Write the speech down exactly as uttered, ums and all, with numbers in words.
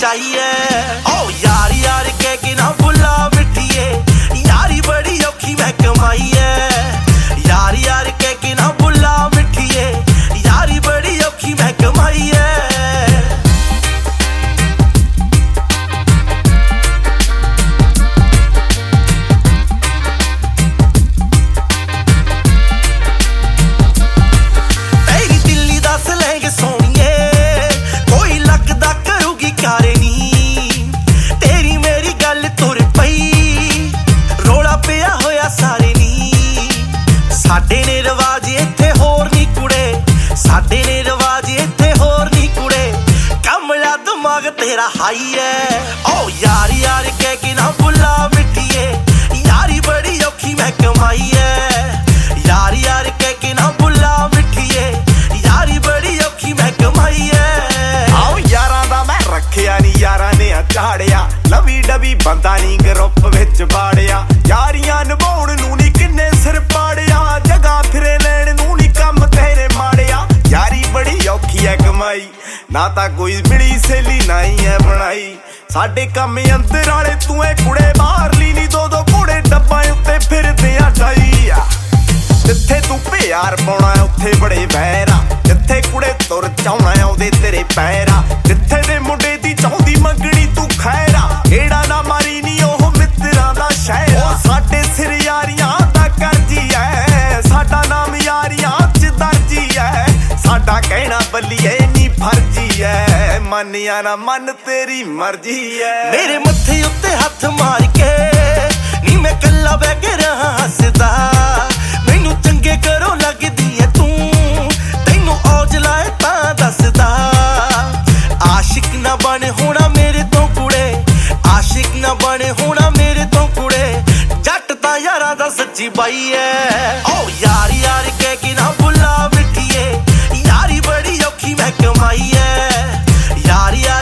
चाहिए। ओ यार यार कह के ना बुला मिठिए, यारी बड़ी औखी मैं कमाई है। यार यार कह के ना बुला मिठिए, यारी बड़ी औखी मैं कमाई है। ਸਾਡੇ ਨੇ ਰਿਵਾਜ ਇੱਥੇ ਹੋਰ ਨੀ ਕੁੜੇ, ਸਾਡੇ ਨੇ ਰਿਵਾਜ ਇੱਥੇ ਹੋਰ ਨੀ ਕੁੜੇ, ਕਮਲਾ ਦਿਮਾਗ ਤੇਰਾ ਹਾਈ ਐ। ਓ ਯਾਰ ਯਾਰ ਕਹਿ ਕੇ ਨਾ ਬੁਲਾ ਮਿੱਠੀਏ, ਯਾਰੀ ਬੜੀ ਔਖੀ ਮੈਂ ਕਮਾਈ ਐ। ਯਾਰ ਯਾਰ ਕਹਿ ਕੇ ਨਾ ਬੁਲਾ ਮਿੱਠੀਏ, ਯਾਰੀ ਬੜੀ ਔਖੀ ਮੈਂ ਕਮਾਈ ਐ। ਆਓ ਯਾਰਾਂ ਦਾ ਮੈਂ ਰੱਖਿਆ ਨੀ, ਯਾਰਾਂ ਨੇ ਆ ਝਾੜਿਆ, ਲਵੀ ਡਵੀ ਬੰਦਾ ਨੀ ਗਰੁੱਪ ਵਿੱਚ ਬਾੜਿਆ। ਯਾਰੀਆਂ ਨਿਭਾਉਣ ਨੂੰ ਨੀ ਕਿੰਨੇ ਸਿਰ ਪਾੜਿਆ, ਜਗਾ ਫਿਰੇ ਲੈਣ ਨੂੰ ਨੀ ਕੰਮ ਤੇਰੇ ਮਾੜਿਆ। ਯਾਰੀ ਬੜੀ ਔਖੀ ਐ ਕਮਾਈ, ਨਾ ਤਾਂ ਕੋਈ ਮਿਲੀ ਸੇਲੀ ਨਹੀਂ ਐ ਬਣਾਈ। ਸਾਡੇ ਕੰਮ ਅੰਦਰ ਵਾਲੇ ਤੂੰ ਐ ਕੁੜੇ, ਬਾਹਰਲੀ ਨੀ ਦੋ ਦੋ ਕੁੜੇ ਡੱਬਾਂ ਉੱਤੇ ਫਿਰਦੇ ਆ ਡਾਈ ਆ। ਜਿੱਥੇ ਤੂੰ ਪਿਆਰ ਪਾਉਣਾ ਉੱਥੇ ਬੜੇ ਵੈਰ ਆ, ਜਿੱਥੇ ਕੁੜੇ ਤੁਰ ਚਾਉਣਾ ਆਉਂਦੇ ਤੇਰੇ ਪੈਰ ਆ। ਜਿੱਥੇ ਦੇ ਮੁੰਡੇ ਦੀ ਚਾਹੁੰਦੀ ਮੰਗਣੀ ਤੂੰ ਖੈਰ ਆ, ਕਿਹੜਾ ਨਾ ਮਾਰੀ ਨੀ ਉਹ ਮਿੱਤਰਾਂ ਦਾ ਸ਼ਹਿਰ ਆ। ਸਾਡੇ ਸਿਰ ਯਾਰੀਆਂ ਦਾ ਕਰਜੀ ਐ, ਸਾਡਾ ਨਾਮ ਯਾਰੀਆਂ ਚ ਦਰਜੀ ਐ। ਸਾਡਾ ਕਹਿਣਾ ਬੱਲੀਏ ਨੀ ਫਰਜੀ ਐ, ਮੰਨਿਆ ਨਾ ਮੰਨ ਤੇਰੀ ਮਰਜੀ ਐ। ਮੇਰੇ ਮੱਥੇ ਉੱਤੇ ਹੱਥ ਮਾਰ ਕੇ ਨੀ ਮੈਂ ਕੱਲਾ ਬਹਿ ਕੇ ਰਹਾ ਹੱਸਦਾ। ਮੈਨੂੰ ਚੰਗੇ ਕਰੋ ਲੱਗਦੀ ਐ ਤੂੰ, ਤੈਨੂੰ ਔਜ ਲਾਏ ਤਾਂ ਦੱਸਦਾ। ਆਸ਼ਿਕ ਨਾ ਬਣ ਹੋਣਾ ਮੇਰੇ ਤੋਂ ਕੁੜੇ, ਆਸ਼ਿਕ ਨਾ ਬਣ ਹੋਣਾ ਮੇਰੇ ਤੋਂ ਕੁੜੇ, ਜੱਟ ਤਾਂ ਯਾਰਾਂ ਦਾ ਸੱਚੀ ਬਾਈ ਐ। ਓ ਯਾਰ ਯਾਰ ਕਹਿ ਕੇ ਨਾ ਬੁਲਾ ਮਿੱਠੀਏ, ਯਾਰੀ ਬੜੀ ਔਖੀ ਮੈਂ ਕਮਾਈ ਐ। ਯਾਰ ਯਾਰ